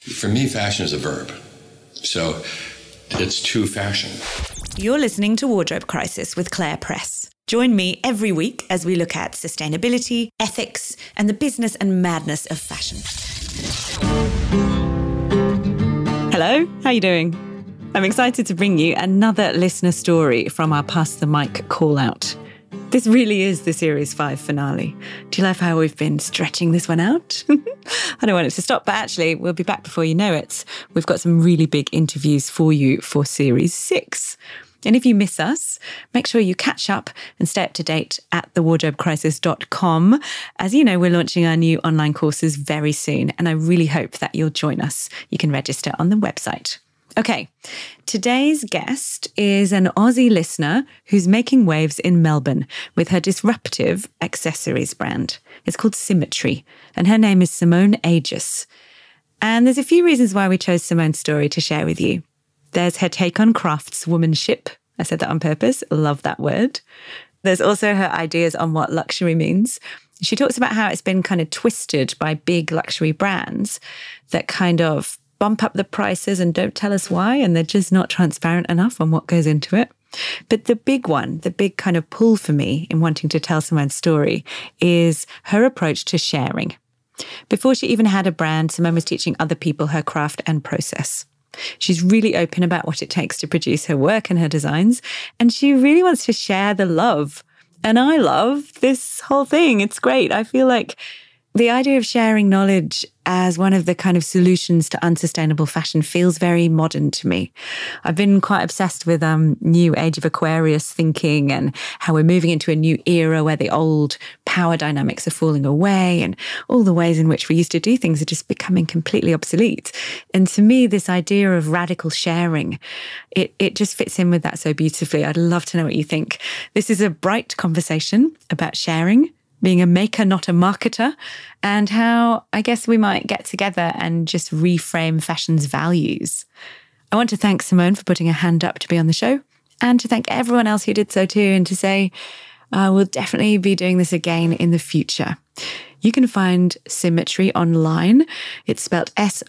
For me, fashion is a verb. So it's to fashion. You're listening to Wardrobe Crisis with Claire Press. Join me every week as we look at sustainability, ethics, and the business and madness of fashion. Hello, how are you doing? I'm excited to bring you another listener story from our Pass the Mic call out. This really is the Series 5 finale. Do you love how we've been stretching this one out? I don't want it to stop, but actually we'll be back before you know it. We've got some really big interviews for you for Series 6. And if you miss us, make sure you catch up and stay up to date at thewardrobecrisis.com. As you know, we're launching our new online courses very soon, and I really hope that you'll join us. You can register on the website. Okay, today's guest is an Aussie listener who's making waves in Melbourne with her disruptive accessories brand. It's called Symmetry, and her name is Simone Aegis. And there's a few reasons why we chose Simone's story to share with you. There's her take on craftswomanship. I said that on purpose. Love that word. There's also her ideas on what luxury means. She talks about how it's been kind of twisted by big luxury brands that kind of bump up the prices and don't tell us why, and they're just not transparent enough on what goes into it. But the big one, the big kind of pull for me in wanting to tell Simone's story is her approach to sharing. Before she even had a brand, Simone was teaching other people her craft and process. She's really open about what it takes to produce her work and her designs, and she really wants to share the love. And I love this whole thing. It's great. I feel like the idea of sharing knowledge as one of the kind of solutions to unsustainable fashion feels very modern to me. I've been quite obsessed with new age of Aquarius thinking and how we're moving into a new era where the old power dynamics are falling away and all the ways in which we used to do things are just becoming completely obsolete. And to me, this idea of radical sharing, it just fits in with that so beautifully. I'd love to know what you think. This is a bright conversation about sharing, being a maker, not a marketer, and how I guess we might get together and just reframe fashion's values. I want to thank Simone for putting her hand up to be on the show, and to thank everyone else who did so too, and to say we'll definitely be doing this again in the future. You can find Symmetry online. It's spelled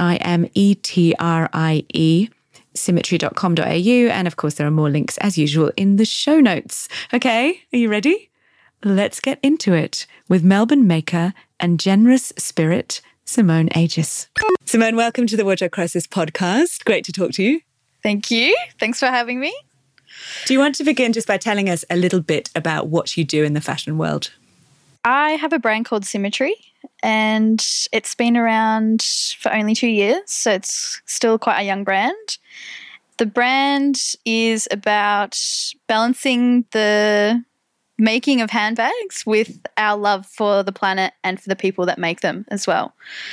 Simetrie. Symmetry.com.au. And of course, there are more links as usual in the show notes. Okay, are you ready? Let's get into it with Melbourne maker and generous spirit, Simone Aegis. Simone, welcome to the Wardrobe Crisis podcast. Great to talk to you. Thank you. Thanks for having me. Do you want to begin just by telling us a little bit about what you do in the fashion world? I have a brand called Symmetry, and it's been around for only 2 years, so it's still quite a young brand. The brand is about balancing the making of handbags with our love for the planet and for the people that make them as well.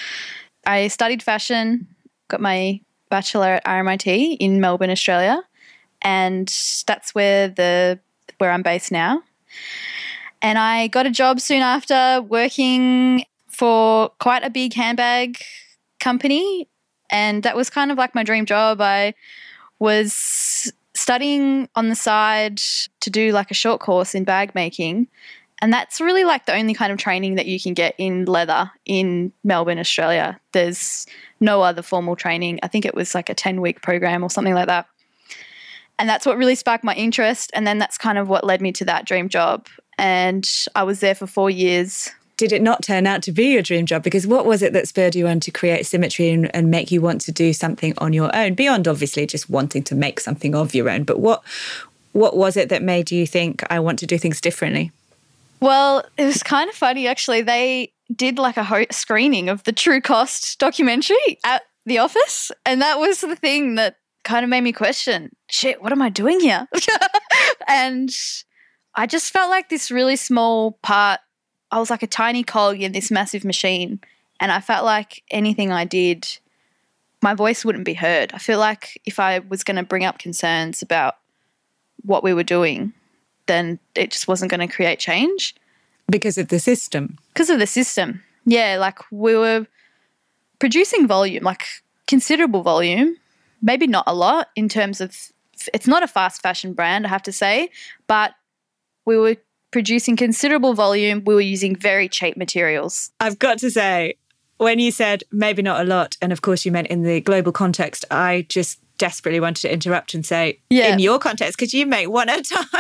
I studied fashion, got my bachelor at RMIT in Melbourne, Australia, and that's where I'm based now. And I got a job soon after working for quite a big handbag company, and that was kind of like my dream job. I was studying on the side to do like a short course in bag making, and that's really like the only kind of training that you can get in leather in Melbourne, Australia. There's no other formal training. I think it was like a 10-week program or something like that. And that's what really sparked my interest, and then that's kind of what led me to that dream job. And I was there for 4 years. Did it not turn out to be your dream job? Because what was it that spurred you on to create Symmetry and make you want to do something on your own, beyond obviously just wanting to make something of your own? But what was it that made you think, I want to do things differently? Well, it was kind of funny, actually. They did like a screening of the True Cost documentary at the office, and that was the thing that kind of made me question, shit, what am I doing here? And I just felt like this really small part. I was like a tiny cog in this massive machine, and I felt like anything I did, my voice wouldn't be heard. I feel like if I was going to bring up concerns about what we were doing, then it just wasn't going to create change. Because of the system? Because of the system. Yeah, like we were producing volume, like considerable volume, maybe not a lot in terms of, it's not a fast fashion brand, I have to say, but we were producing considerable volume. We were using very cheap materials. I've got to say, when you said maybe not a lot, and of course you meant in the global context, I just desperately wanted to interrupt and say, in your context, could you make one at a time?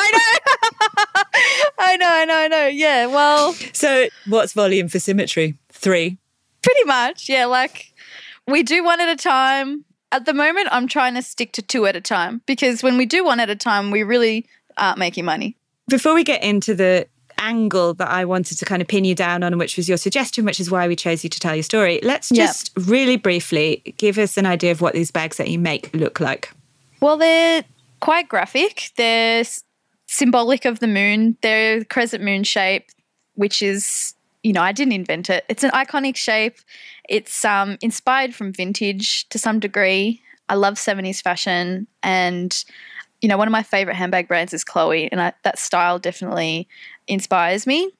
I know. Yeah, well. So what's volume for Symmetry? 3? Pretty much, yeah. Like, we do one at a time. At the moment, I'm trying to stick to 2 at a time because when we do one at a time, we really aren't making money. Before we get into the angle that I wanted to kind of pin you down on, which was your suggestion, which is why we chose you to tell your story, let's just really briefly give us an idea of what these bags that you make look like. Well, they're quite graphic. They're symbolic of the moon. They're crescent moon shape, which is, you know, I didn't invent it. It's an iconic shape. It's inspired from vintage to some degree. I love 70s fashion, and you know, one of my favorite handbag brands is Chloe, and that style definitely inspires me.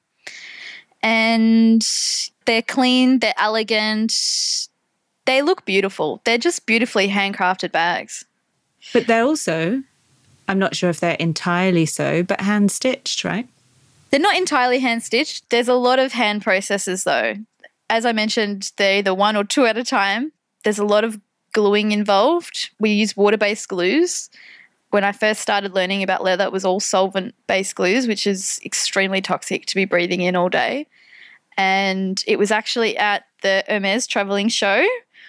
And they're clean, they're elegant, they look beautiful. They're just beautifully handcrafted bags. But they're also, I'm not sure if they're entirely so, but hand-stitched, right? They're not entirely hand-stitched. There's a lot of hand processes though. As I mentioned, they're either 1 or 2 at a time. There's a lot of gluing involved. We use water-based glues. When I first started learning about leather, it was all solvent-based glues, which is extremely toxic to be breathing in all day. And it was actually at the Hermès travelling show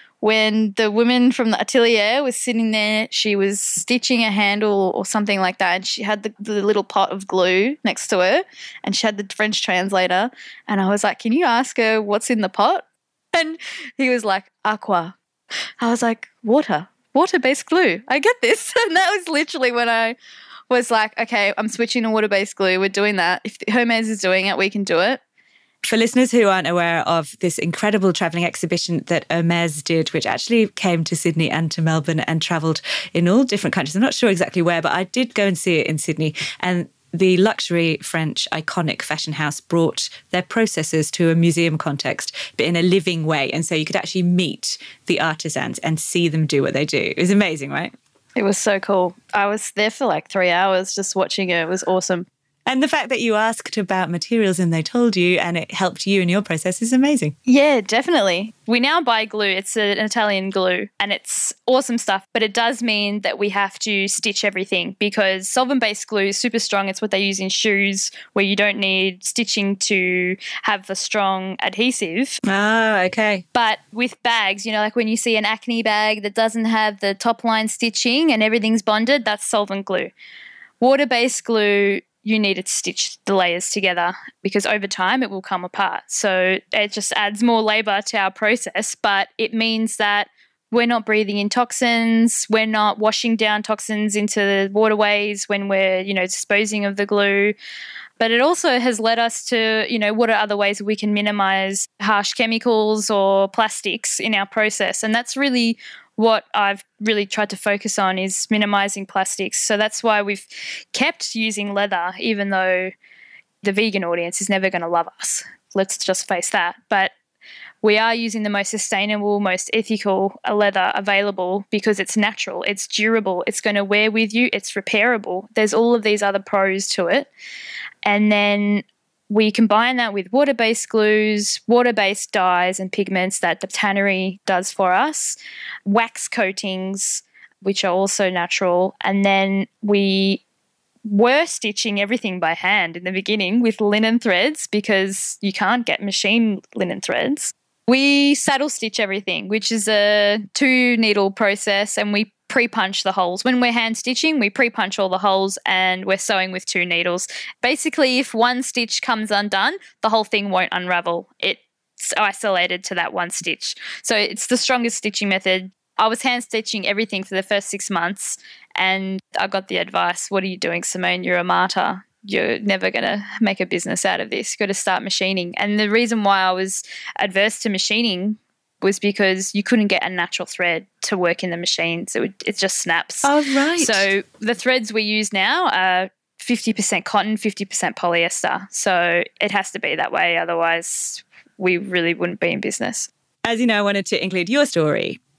when the woman from the atelier was sitting there. She was stitching a handle or something like that, and she had the little pot of glue next to her, and she had the French translator. And I was like, can you ask her what's in the pot? And he was like, aqua. I was like, water-based glue. I get this. And that was literally when I was like, okay, I'm switching to water-based glue. We're doing that. If Hermès is doing it, we can do it. For listeners who aren't aware of this incredible travelling exhibition that Hermès did, which actually came to Sydney and to Melbourne and travelled in all different countries. I'm not sure exactly where, but I did go and see it in Sydney. And the luxury French iconic fashion house brought their processes to a museum context, but in a living way. And so you could actually meet the artisans and see them do what they do. It was amazing, right? It was so cool. I was there for like 3 hours just watching it. It was awesome. And the fact that you asked about materials and they told you and it helped you in your process is amazing. Yeah, definitely. We now buy glue. It's an Italian glue and it's awesome stuff, but it does mean that we have to stitch everything because solvent-based glue is super strong. It's what they use in shoes where you don't need stitching to have a strong adhesive. Oh, okay. But with bags, you know, like when you see an Acne bag that doesn't have the top line stitching and everything's bonded, that's solvent glue. Water-based glue, you need to stitch the layers together because over time it will come apart. So it just adds more labour to our process, but it means that we're not breathing in toxins, we're not washing down toxins into the waterways when we're, you know, disposing of the glue. But it also has led us to, you know, what are other ways we can minimise harsh chemicals or plastics in our process. And that's really what I've really tried to focus on is minimising plastics. So that's why we've kept using leather, even though the vegan audience is never going to love us. Let's just face that. But we are using the most sustainable, most ethical leather available because it's natural, it's durable, it's going to wear with you, it's repairable. There's all of these other pros to it. And then we combine that with water-based glues, water-based dyes and pigments that the tannery does for us, wax coatings, which are also natural. And then we were stitching everything by hand in the beginning with linen threads because you can't get machine linen threads. We saddle stitch everything, which is a 2-needle process, and we pre-punch the holes. When we're hand stitching, we pre-punch all the holes and we're sewing with 2 needles. Basically, if one stitch comes undone, the whole thing won't unravel. It's isolated to that one stitch. So it's the strongest stitching method. I was hand stitching everything for the first 6 months and I got the advice, what are you doing, Simone? You're a martyr. You're never going to make a business out of this. You've got to start machining. And the reason why I was adverse to machining was because you couldn't get a natural thread to work in the machines. It just snaps. Oh, right. So the threads we use now are 50% cotton, 50% polyester. So it has to be that way. Otherwise, we really wouldn't be in business. As you know, I wanted to include your story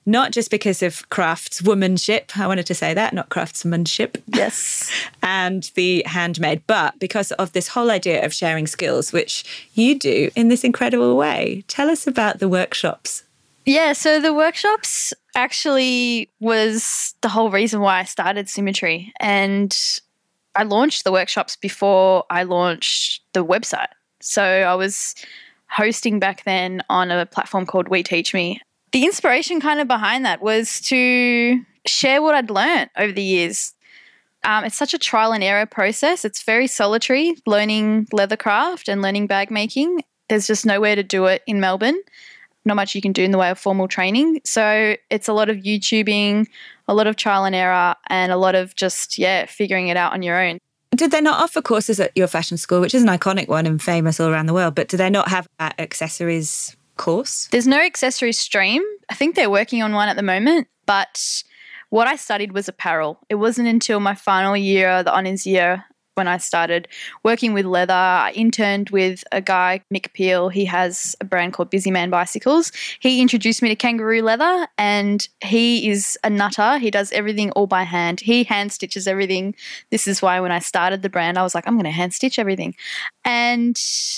not just because of craftswomanship, I wanted to say that, not craftsmanship. Yes. And the handmade, but because of this whole idea of sharing skills, which you do in this incredible way. Tell us about the workshops. Yeah, so the workshops actually was the whole reason why I started Symmetry. And I launched the workshops before I launched the website. So I was hosting back then on a platform called We Teach Me. The inspiration kind of behind that was to share what I'd learned over the years. It's such a trial and error process. It's very solitary, learning leather craft and learning bag making. There's just nowhere to do it in Melbourne. Not much you can do in the way of formal training. So it's a lot of YouTubing, a lot of trial and error, and a lot of just, figuring it out on your own. Did they not offer courses at your fashion school, which is an iconic one and famous all around the world, but do they not have that accessories course? There's no accessories stream. I think they're working on one at the moment, but what I studied was apparel. It wasn't until my final year, the honours year, when I started working with leather. I interned with a guy, Mick Peel. He has a brand called Busy Man Bicycles. He introduced me to kangaroo leather, and he is a nutter. He does everything all by hand. He hand stitches everything. This is why when I started the brand, I was like, I'm going to hand stitch everything. And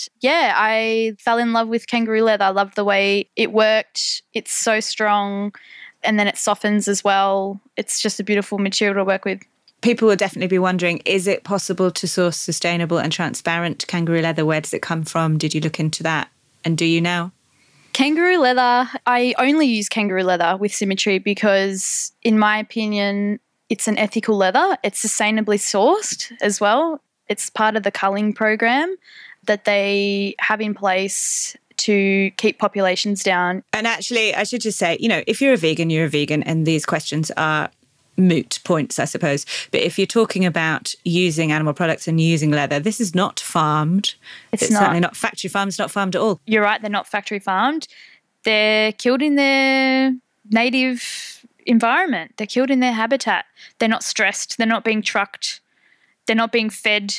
I fell in love with kangaroo leather. I loved the way it worked. It's so strong, and then it softens as well. It's just a beautiful material to work with. People will definitely be wondering, is it possible to source sustainable and transparent kangaroo leather? Where does it come from? Did you look into that? And do you now? Kangaroo leather, I only use kangaroo leather with Symmetry because, in my opinion, it's an ethical leather. It's sustainably sourced as well. It's part of the culling program that they have in place to keep populations down. And actually, I should just say, if you're a vegan, you're a vegan, and these questions are moot points, I suppose. But if you're talking about using animal products and using leather, this is not farmed. It's certainly not factory farmed. It's not farmed at all. You're right, they're not factory farmed. They're killed in their native environment. They're killed in their habitat. They're not stressed. They're not being trucked. They're not being fed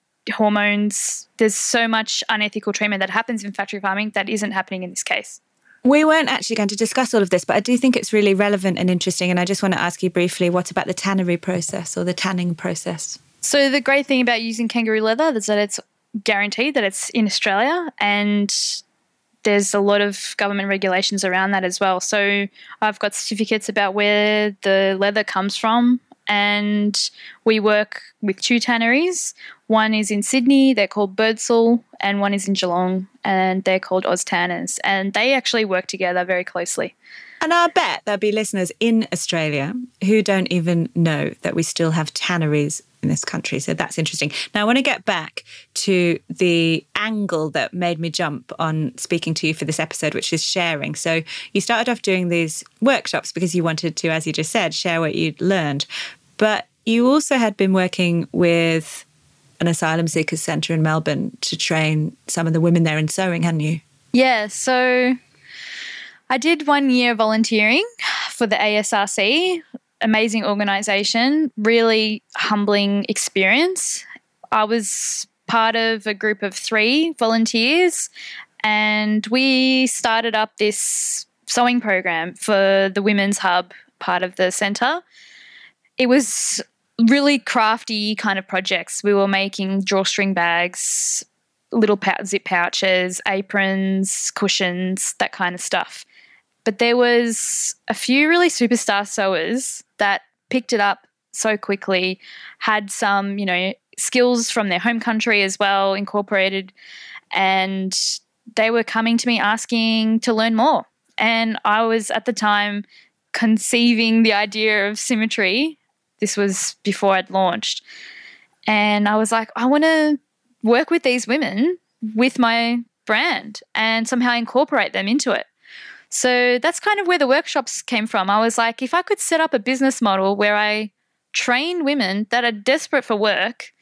hormones. There's so much unethical treatment that happens in factory farming that isn't happening in this case. We weren't actually going to discuss all of this, but I do think it's really relevant and interesting. And I just want to ask you briefly, what about the tannery process or the tanning process? So the great thing about using kangaroo leather is that it's guaranteed that it's in Australia, and there's a lot of government regulations around that as well. So I've got certificates about where the leather comes from, and we work with 2 tanneries. One is in Sydney, they're called Birdsall, and one is in Geelong, and they're called Oz Tanners, and they actually work together very closely. And I bet there'll be listeners in Australia who don't even know that we still have tanneries in this country. So that's interesting. Now, I want to get back to the angle that made me jump on speaking to you for this episode, which is sharing. So you started off doing these workshops because you wanted to, as you just said, share what you'd learned. But you also had been working with an asylum seekers centre in Melbourne to train some of the women there in sewing, hadn't you? Yeah, so I did 1 year volunteering for the ASRC. Amazing organisation, really humbling experience. I was part of a group of 3 volunteers, and we started up this sewing program for the Women's Hub part of the centre. It was really crafty kind of projects. We were making drawstring bags, little zip pouches, aprons, cushions, that kind of stuff. But there was a few really superstar sewers that picked it up so quickly, had some, skills from their home country as well incorporated, and they were coming to me asking to learn more. And I was at the time conceiving the idea of Symmetry. This was before I'd launched. And I was like, I want to work with these women with my brand and somehow incorporate them into it. So that's kind of where the workshops came from. I was like, if I could set up a business model where I train women that are desperate for work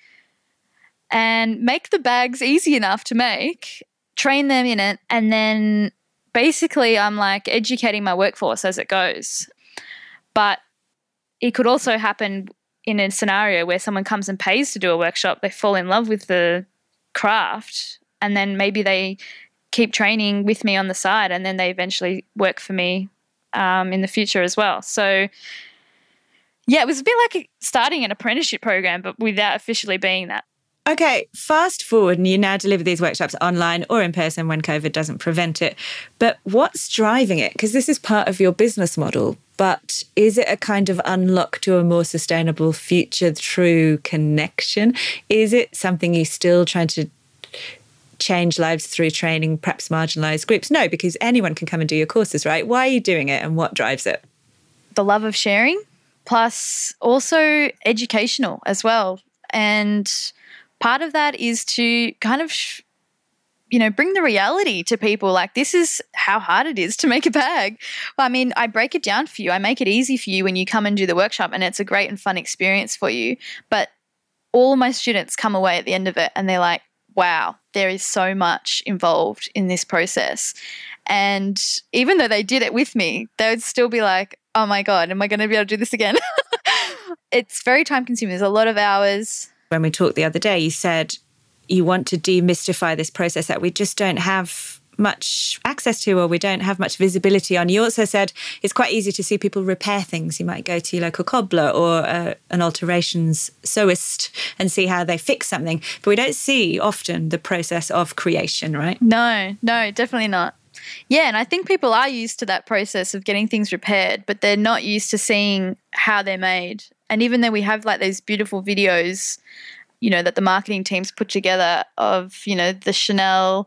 and make the bags easy enough to make, train them in it, and then basically I'm like educating my workforce as it goes. But it could also happen in a scenario where someone comes and pays to do a workshop, they fall in love with the craft, and then maybe they keep training with me on the side, and then they eventually work for me in the future as well. So, yeah, it was a bit like starting an apprenticeship program, but without officially being that. Okay, fast forward and you now deliver these workshops online or in person when COVID doesn't prevent it. But what's driving it? Because this is part of your business model, but is it a kind of unlock to a more sustainable future through connection? Is it something you're still trying to change lives through training perhaps marginalised groups? No, because anyone can come and do your courses, right? Why are you doing it and what drives it? The love of sharing, plus also educational as well. And part of that is to kind of, bring the reality to people. Like, this is how hard it is to make a bag. I mean, I break it down for you. I make it easy for you when you come and do the workshop, and it's a great and fun experience for you. But all of my students come away at the end of it and they're like, wow, there is so much involved in this process. And even though they did it with me, they would still be like, oh my God, am I going to be able to do this again? It's very time consuming. There's a lot of hours. When we talked the other day, you said you want to demystify this process that we just don't have much access to, or we don't have much visibility on. You also said it's quite easy to see people repair things. You might go to your local cobbler or an alterations sewist and see how they fix something. But we don't see often the process of creation, right? No, definitely not. Yeah, and I think people are used to that process of getting things repaired, but they're not used to seeing how they're made. And even though we have like those beautiful videos, that the marketing teams put together of, the Chanel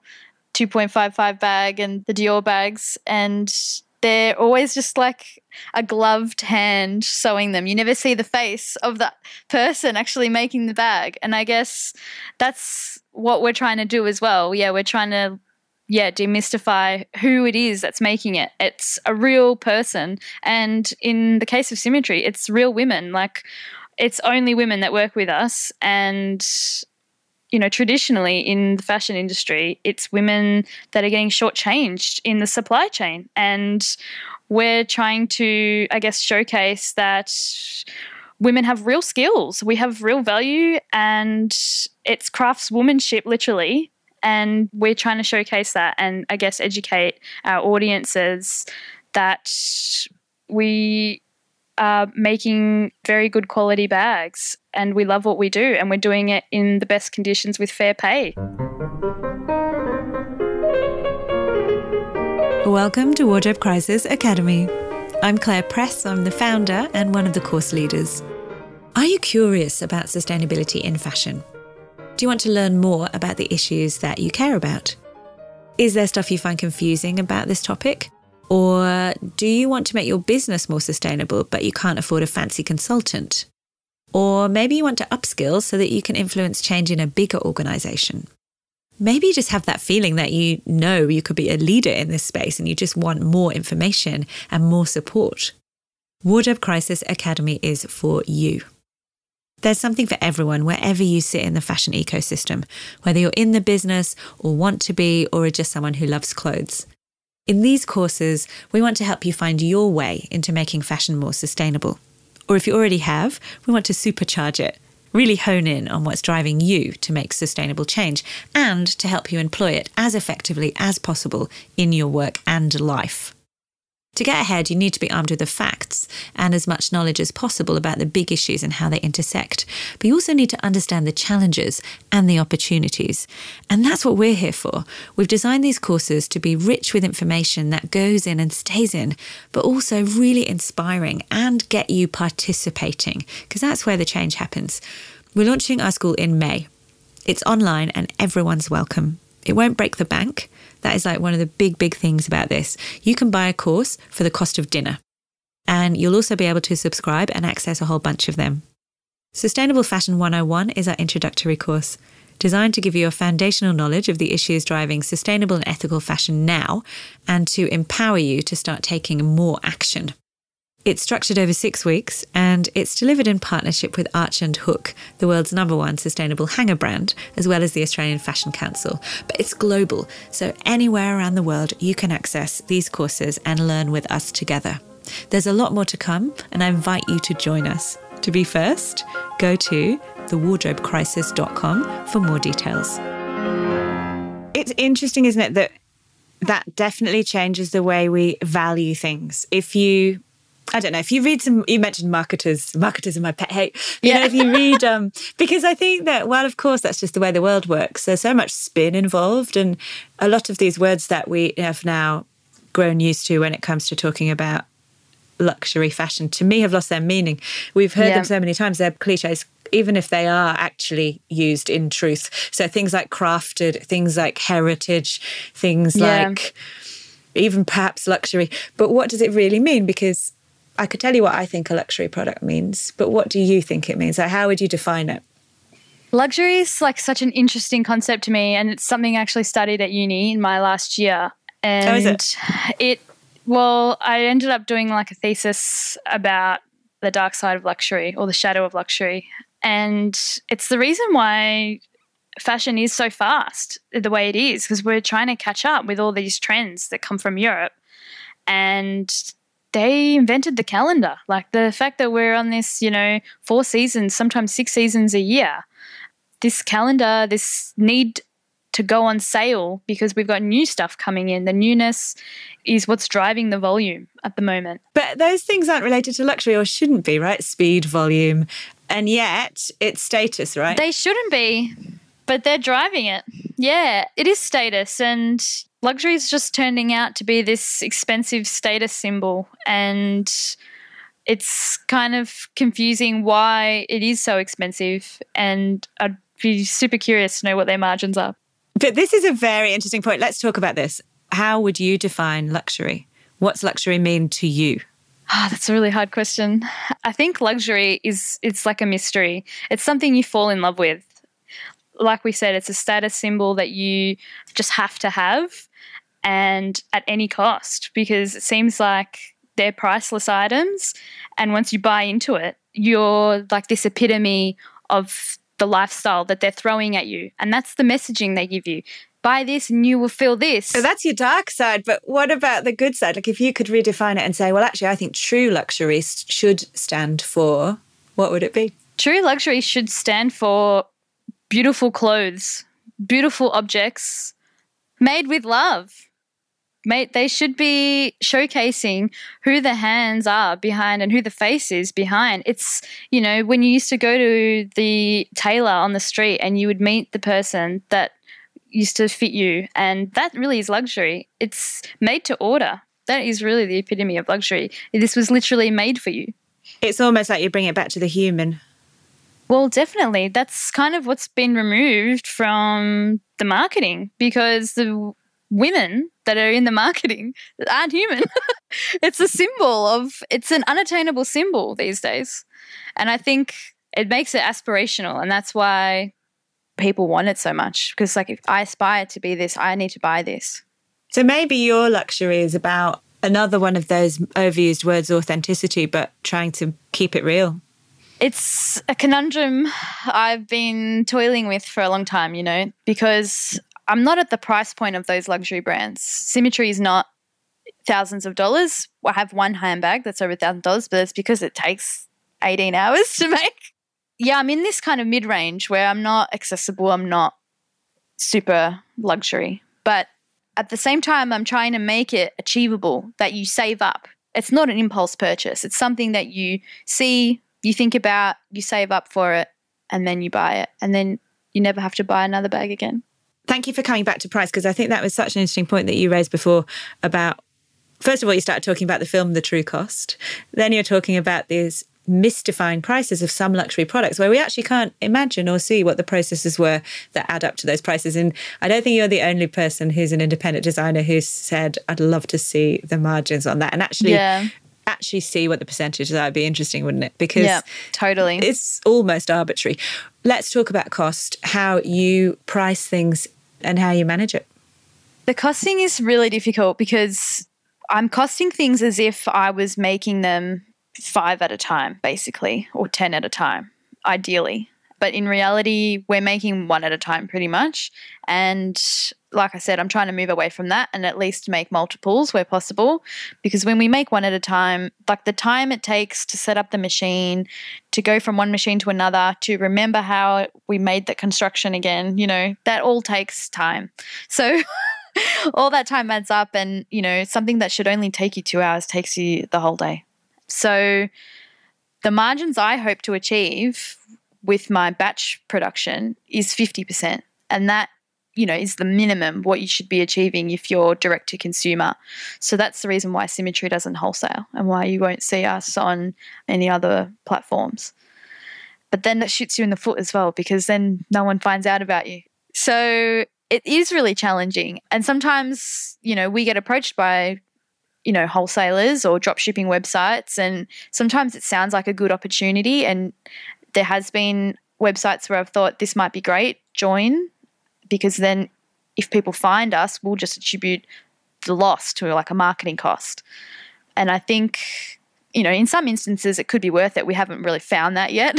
2.55 bag and the Dior bags, and they're always just like a gloved hand sewing them. You never see the face of that person actually making the bag. And I guess that's what we're trying to do as well. Yeah, we're trying to demystify who it is that's making it. It's a real person. And in the case of Symmetry, it's real women. Like, it's only women that work with us. And, traditionally in the fashion industry, it's women that are getting shortchanged in the supply chain. And we're trying to, I guess, showcase that women have real skills. We have real value, and it's craftswomanship, literally. And we're trying to showcase that and, I guess, educate our audiences that we are making very good quality bags and we love what we do, and we're doing it in the best conditions with fair pay. Welcome to Wardrobe Crisis Academy. I'm Claire Press. I'm the founder and one of the course leaders. Are you curious about sustainability in fashion? Do you want to learn more about the issues that you care about? Is there stuff you find confusing about this topic? Or do you want to make your business more sustainable, but you can't afford a fancy consultant? Or maybe you want to upskill so that you can influence change in a bigger organisation. Maybe you just have that feeling that you could be a leader in this space and you just want more information and more support. Wardrobe Crisis Academy is for you. There's something for everyone wherever you sit in the fashion ecosystem, whether you're in the business or want to be, or are just someone who loves clothes. In these courses, we want to help you find your way into making fashion more sustainable. Or if you already have, we want to supercharge it, really hone in on what's driving you to make sustainable change and to help you employ it as effectively as possible in your work and life. To get ahead, you need to be armed with the facts and as much knowledge as possible about the big issues and how they intersect. But you also need to understand the challenges and the opportunities. And that's what we're here for. We've designed these courses to be rich with information that goes in and stays in, but also really inspiring and get you participating, because that's where the change happens. We're launching our school in May. It's online and everyone's welcome. It won't break the bank. That is like one of the big things about this. You can buy a course for the cost of dinner. And you'll also be able to subscribe and access a whole bunch of them. Sustainable Fashion 101 is our introductory course, designed to give you a foundational knowledge of the issues driving sustainable and ethical fashion now, and to empower you to start taking more action. It's structured over 6 weeks, and it's delivered in partnership with Arch and Hook, the world's #1 sustainable hanger brand, as well as the Australian Fashion Council. But it's global, so anywhere around the world you can access these courses and learn with us together. There's a lot more to come, and I invite you to join us. To be first, go to thewardrobecrisis.com for more details. It's interesting, isn't it, that that definitely changes the way we value things. If you read some, you mentioned marketers are my pet hate. If you read, because I think that, well, of course, that's just the way the world works. There's so much spin involved. And a lot of these words that we have now grown used to when it comes to talking about luxury fashion, to me, have lost their meaning. We've heard them so many times, they're cliches, even if they are actually used in truth. So things like crafted, things like heritage, things like even perhaps luxury. But what does it really mean? Because I could tell you what I think a luxury product means, but what do you think it means? Like, how would you define it? Luxury is like such an interesting concept to me, and it's something I actually studied at uni in my last year. And is it? I ended up doing like a thesis about the dark side of luxury, or the shadow of luxury. And it's the reason why fashion is so fast the way it is, because we're trying to catch up with all these trends that come from Europe. And they invented the calendar. Like the fact that we're on this, 4 seasons, sometimes 6 seasons a year, this calendar, this need to go on sale because we've got new stuff coming in. The newness is what's driving the volume at the moment. But those things aren't related to luxury, or shouldn't be, right? Speed, volume, and yet it's status, right? They shouldn't be, but they're driving it. Yeah, it is status, and luxury is just turning out to be this expensive status symbol, and it's kind of confusing why it is so expensive, and I'd be super curious to know what their margins are. But this is a very interesting point. Let's talk about this. How would you define luxury? What's luxury mean to you? That's a really hard question. I think luxury it's like a mystery. It's something you fall in love with. Like we said, it's a status symbol that you just have to have, and at any cost, because it seems like they're priceless items. And once you buy into it, you're like this epitome of the lifestyle that they're throwing at you. And that's the messaging they give you. Buy this and you will feel this. So that's your dark side. But what about the good side? Like if you could redefine it and say, well, actually, I think true luxury should stand for, what would it be? True luxury should stand for beautiful clothes, beautiful objects made with love. They should be showcasing who the hands are behind and who the face is behind. It's, when you used to go to the tailor on the street and you would meet the person that used to fit you, and that really is luxury. It's made to order. That is really the epitome of luxury. This was literally made for you. It's almost like you bring it back to the human. Well, definitely. That's kind of what's been removed from the marketing, because the women that are in the marketing aren't human. It's it's an unattainable symbol these days. And I think it makes it aspirational, and that's why people want it so much, because like if I aspire to be this, I need to buy this. So maybe your luxury is about another one of those overused words, authenticity, but trying to keep it real. It's a conundrum I've been toiling with for a long time, because I'm not at the price point of those luxury brands. Symmetry is not thousands of dollars. I have one handbag that's over $1,000, but it's because it takes 18 hours to make. Yeah, I'm in this kind of mid-range where I'm not accessible, I'm not super luxury. But at the same time, I'm trying to make it achievable, that you save up. It's not an impulse purchase. It's something that you see, you think about, you save up for it, and then you buy it. And then you never have to buy another bag again. Thank you for coming back to price, because I think that was such an interesting point that you raised before about, first of all, you started talking about the film The True Cost. Then you're talking about these mystifying prices of some luxury products where we actually can't imagine or see what the processes were that add up to those prices. And I don't think you're the only person who's an independent designer who's said, I'd love to see the margins on that, and actually see what the percentages are. It'd be interesting, wouldn't it? Because totally, it's almost arbitrary. Let's talk about cost, how you price things and how you manage it. The costing is really difficult because I'm costing things as if I was making them 5 at a time, basically, or 10 at a time, ideally. But in reality, we're making 1 at a time pretty much. And like I said, I'm trying to move away from that and at least make multiples where possible, because when we make 1 at a time, like the time it takes to set up the machine, to go from one machine to another, to remember how we made the construction again, that all takes time. So all that time adds up, and, something that should only take you 2 hours takes you the whole day. So the margins I hope to achieve with my batch production is 50%. And that, is the minimum what you should be achieving if you're direct to consumer. So that's the reason why Symmetry doesn't wholesale and why you won't see us on any other platforms. But then that shoots you in the foot as well, because then no one finds out about you. So it is really challenging. And sometimes, we get approached by, wholesalers or drop shipping websites, and sometimes it sounds like a good opportunity. And there has been websites where I've thought this might be great, join, because then if people find us, we'll just attribute the loss to like a marketing cost. And I think, in some instances it could be worth it. We haven't really found that yet.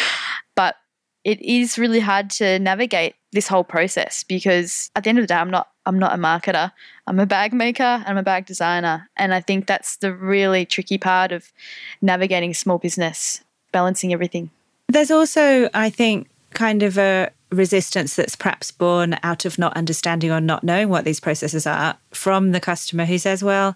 But it is really hard to navigate this whole process, because at the end of the day, I'm not a marketer. I'm a bag maker, I'm a bag designer. And I think that's the really tricky part of navigating a small business, balancing everything. There's also, I think, kind of a resistance that's perhaps born out of not understanding or not knowing what these processes are from the customer who says, well,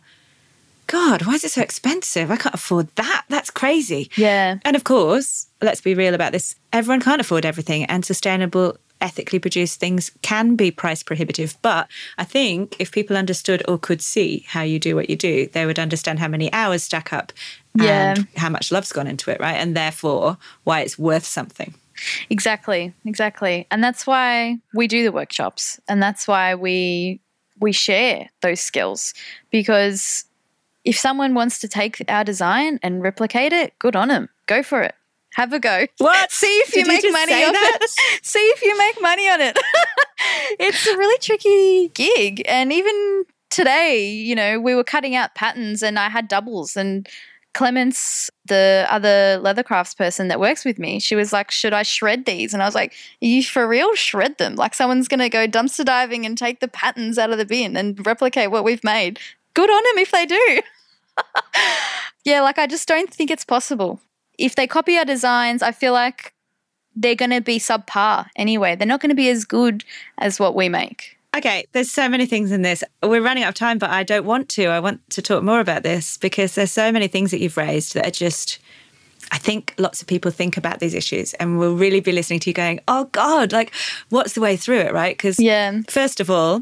God, why is it so expensive? I can't afford that. That's crazy. Yeah. And of course, let's be real about this. Everyone can't afford everything, and sustainable, ethically produced things can be price prohibitive. But I think if people understood or could see how you do what you do, they would understand how many hours stack up and how much love's gone into it, right? And therefore why it's worth something. Exactly. And that's why we do the workshops, and that's why we share those skills, because if someone wants to take our design and replicate it, good on them. Go for it. Have a go. What? See if you make money on it. See if you make money on it. It's a really tricky gig. And even today, we were cutting out patterns and I had doubles, and Clemence, the other leather crafts person that works with me, she was like, should I shred these? And I was like, are you for real? Shred them. Like someone's going to go dumpster diving and take the patterns out of the bin and replicate what we've made. Good on them if they do. Yeah, I just don't think it's possible. If they copy our designs, I feel like they're going to be subpar anyway. They're not going to be as good as what we make. Okay, there's so many things in this. We're running out of time, but I don't want to. I want to talk more about this because there's so many things that you've raised that are just, I think lots of people think about these issues and will really be listening to you going, oh God, what's the way through it, right? Because first of all,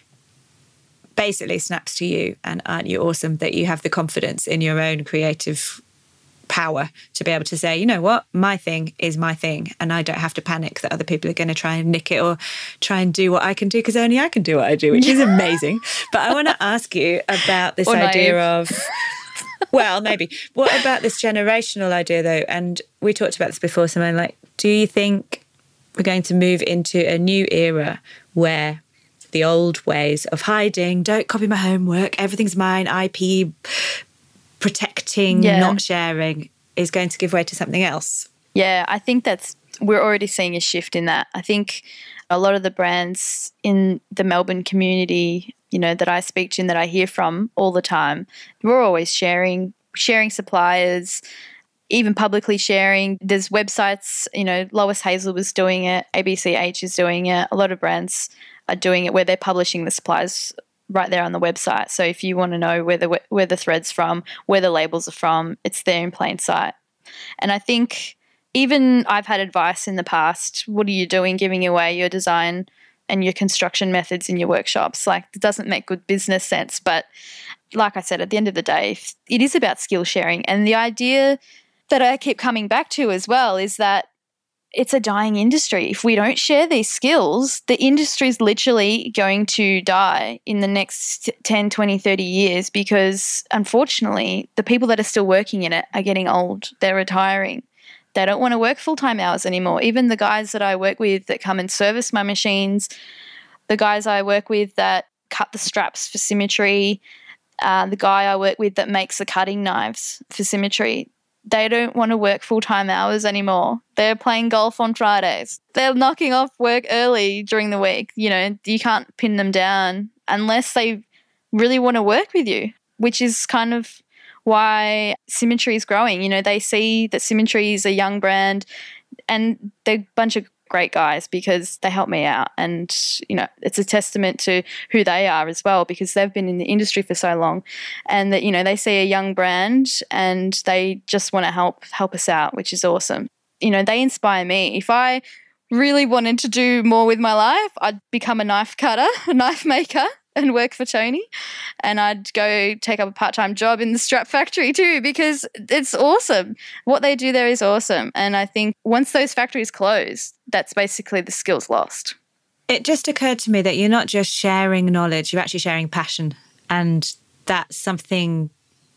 basically snaps to you, and aren't you awesome that you have the confidence in your own creative power to be able to say, you know what, my thing is my thing, and I don't have to panic that other people are going to try and nick it or try and do what I can do, because only I can do what I do, which is amazing. But I want to ask you about this idea of, well, maybe, what about this generational idea though? And we talked about this before, Simone, do you think we're going to move into a new era where the old ways of hiding, don't copy my homework, everything's mine, IP, protecting, not sharing, is going to give way to something else? Yeah, I think we're already seeing a shift in that. I think a lot of the brands in the Melbourne community, that I speak to and that I hear from all the time, we're always sharing suppliers, even publicly sharing. There's websites, Lois Hazel was doing it, ABCH is doing it, a lot of brands are doing it where they're publishing the supplies right there on the website. So if you want to know where the thread's from, where the labels are from, it's there in plain sight. And I think even I've had advice in the past, what are you doing giving away your design and your construction methods in your workshops? It doesn't make good business sense. But like I said, at the end of the day, it is about skill sharing. And the idea that I keep coming back to as well is that it's a dying industry. If we don't share these skills, the industry is literally going to die in the next 10, 20, 30 years, because unfortunately the people that are still working in it are getting old. They're retiring. They don't want to work full-time hours anymore. Even the guys that I work with that come and service my machines, the guys I work with that cut the straps for Symmetry, the guy I work with that makes the cutting knives for Symmetry, they don't want to work full-time hours anymore. They're playing golf on Fridays. They're knocking off work early during the week. You can't pin them down unless they really want to work with you, which is kind of why Symmetry is growing. They see that Symmetry is a young brand and they're a bunch of great guys because they help me out. And, you know, it's a testament to who they are as well because they've been in the industry for so long and that, you know, they see a young brand and they just want to help us out, which is awesome. You know, they inspire me. If I really wanted to do more with my life, I'd become a knife cutter, a knife maker and work for Tony. And I'd go take up a part-time job in the strap factory too because it's awesome. What they do there is awesome. And I think once those factories close, that's basically the skills lost. It just occurred to me that you're not just sharing knowledge, you're actually sharing passion. And that's something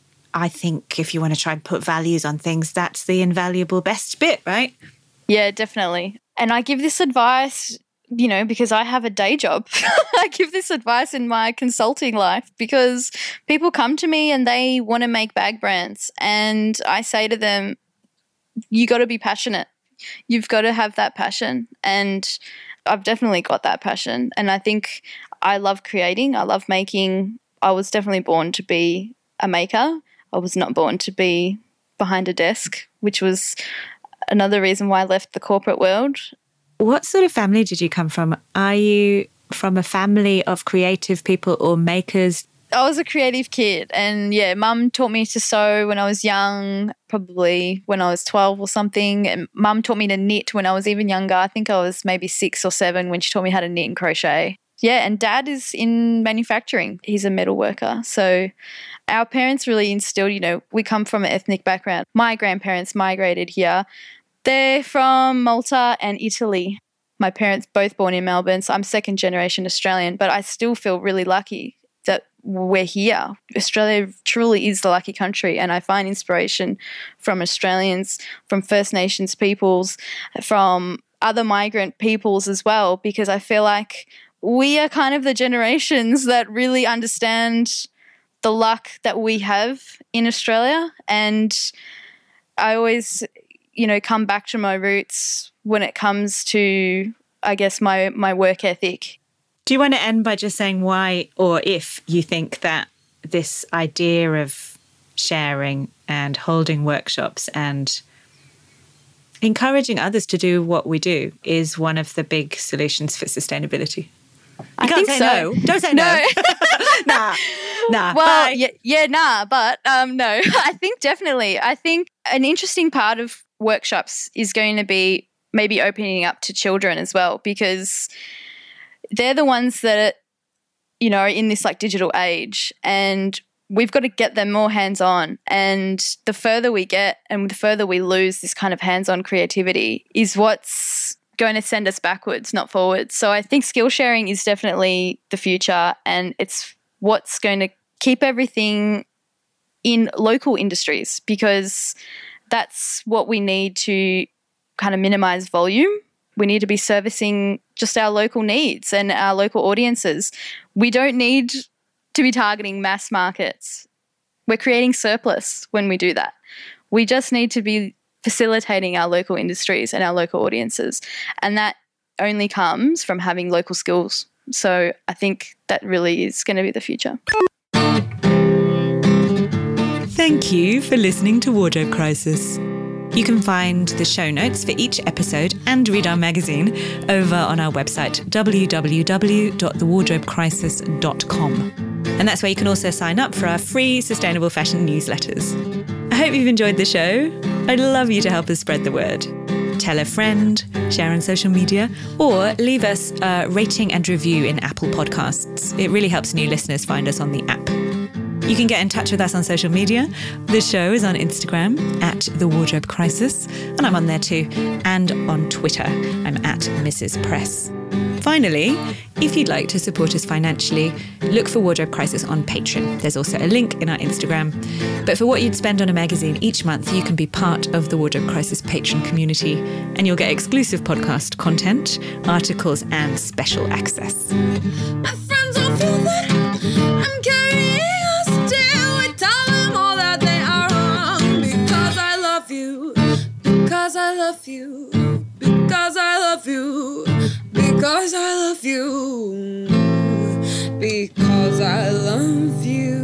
I think if you want to try and put values on things, that's the invaluable best bit, right? Yeah, definitely. And I give this advice, you know, because I have a day job. I give this advice in my consulting life because people come to me and they want to make bag brands. And I say to them, you got to be passionate. You've got to have that passion. And I've definitely got that passion. And I think I love creating. I love making. I was definitely born to be a maker. I was not born to be behind a desk, which was another reason why I left the corporate world. What sort of family did you come from? Are you from a family of creative people or makers? I was a creative kid and, yeah, Mum taught me to sew when I was young, probably when I was 12 or something. And Mum taught me to knit when I was even younger. I think I was maybe 6 or 7 when she taught me how to knit and crochet. Yeah, and Dad is in manufacturing. He's a metal worker. So our parents really instilled, you know, we come from an ethnic background. My grandparents migrated here. They're from Malta and Italy. My parents both born in Melbourne, so I'm second generation Australian, but I still feel really lucky that we're here. Australia truly is the lucky country, and I find inspiration from Australians, from First Nations peoples, from other migrant peoples as well, because I feel like we are kind of the generations that really understand the luck that we have in Australia. And I always, you know, come back to my roots when it comes to, I guess, my work ethic. Do you want to end by just saying why or if you think that this idea of sharing and holding workshops and encouraging others to do what we do is one of the big solutions for sustainability? I think so. No. Don't say no. Nah. Well, but no. I think definitely. I think an interesting part of workshops is going to be maybe opening up to children as well, because they're the ones that, you know, are in this like digital age, and we've got to get them more hands-on. And the further we get and the further we lose this kind of hands-on creativity is what's going to send us backwards, not forwards. So I think skill sharing is definitely the future, and it's what's going to keep everything in local industries, because that's what we need to kind of minimize volume. We need to be servicing just our local needs and our local audiences. We don't need to be targeting mass markets. We're creating surplus when we do that. We just need to be facilitating our local industries and our local audiences. And that only comes from having local skills. So I think that really is going to be the future. Thank you for listening to Wardrobe Crisis. You can find the show notes for each episode and read our magazine over on our website, www.thewardrobecrisis.com. And that's where you can also sign up for our free sustainable fashion newsletters. I hope you've enjoyed the show. I'd love you to help us spread the word. Tell a friend, share on social media, or leave us a rating and review in Apple Podcasts. It really helps new listeners find us on the app. You can get in touch with us on social media. The show is on Instagram @The Wardrobe Crisis, and I'm on there too. And on Twitter, I'm @Mrs. Press. Finally, if you'd like to support us financially, look for Wardrobe Crisis on Patreon. There's also a link in our Instagram. But for what you'd spend on a magazine each month, you can be part of the Wardrobe Crisis Patreon community, and you'll get exclusive podcast content, articles, and special access. My friends all feel that I'm carrying a still. I tell them all that they are wrong, because I love you, because I love you, because I love you, because I love you, because I love you.